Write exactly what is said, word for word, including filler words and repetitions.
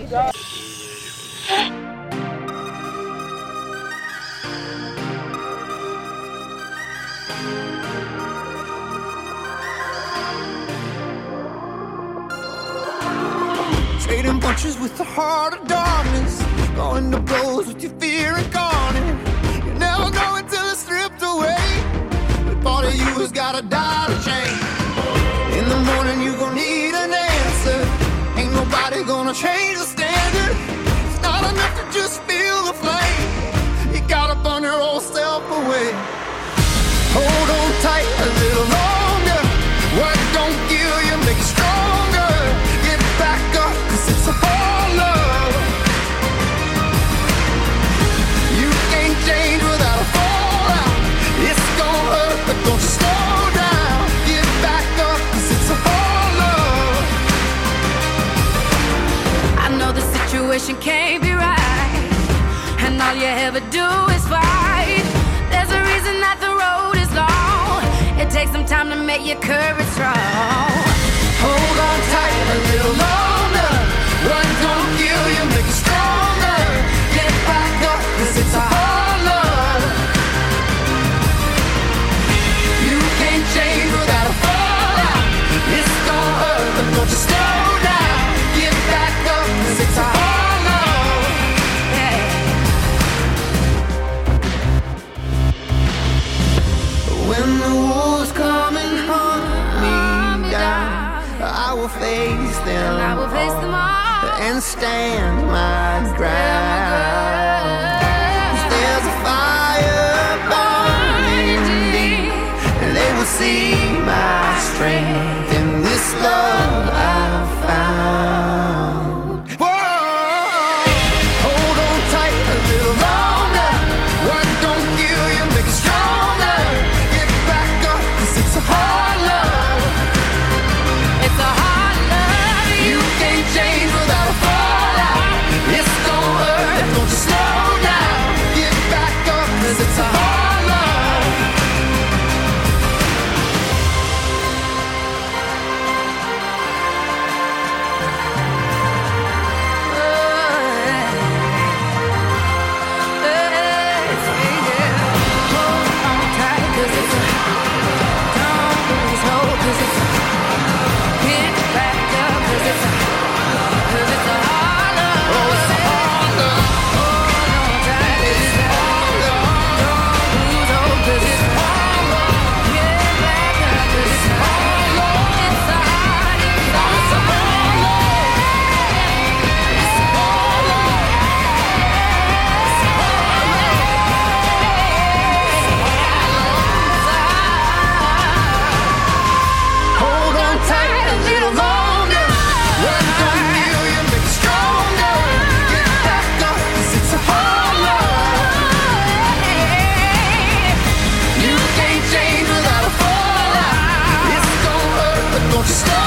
Trading punches with the heart of darkness, going to blows with your fear incarnate. You never know until it's stripped away, but part of you has gotta die to change. In the morning you gon' need an answer, ain't nobody gonna change the standard. It's not enough to just feel the flame, you gotta burn your old self away. Hold on tight a little longer, what don't kill you make you stronger. Get back up, cause it's a whole love. You can't change without a fallout. It's gonna hurt, but don't you slow down. Get back up, cause it's a whole love. I know the situation can't be right, and all you ever do is fight. There's a reason that the road is long, it takes some time to make your courage strong. Hold on tight a little longer, what don't kill you make you stronger. Get back up, cause it's a hard love. You can't change without a fallout. It's gonna hurt, but don't you slow down. Get back up, cause it's a hard love. Yeah. When the war's coming, hunt me down, I will face them, I will face them all, and stand my ground. 'Cause there's a fire burning deep, and they will see my strength in this love I've found. Whoa, hold on tight a little longer, what don't kill you make you stronger. Get back up, 'cause it's a hard love. it's a hard love. You can't change without a fallout. It's gonna hurt, don't you slow down. Get back up, 'cause it's a hard love. Hold on tight, 'cause it's a, don't lose hope, 'cause it's a, get back up, 'cause it's a, 'cause it's a hard love. Oh, it's a hard love. Hold on tight, 'cause it's a, don't lose hope, 'cause it's a hard love. Get back up, 'cause it's a hard love. It's a hard, it's a hard, it's a hard love. It's a hard love. It's a hard love. Hold on tight a little longer, what don't kill you make you stronger. Get back up, 'cause it's a hard love. You can't change without a fallout. It's gonna hurt, but don't you slow